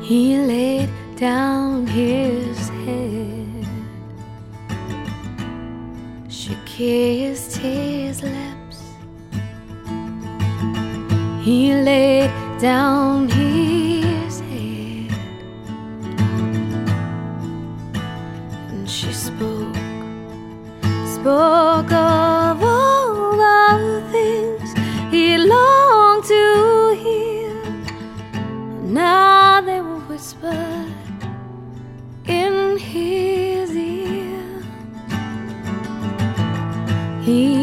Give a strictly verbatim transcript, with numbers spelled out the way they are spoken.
He laid down his head. She kissed his lips. He laid down his head, and she spoke, spoke of all the things he longed to hear. Now they were whispered in his ear. He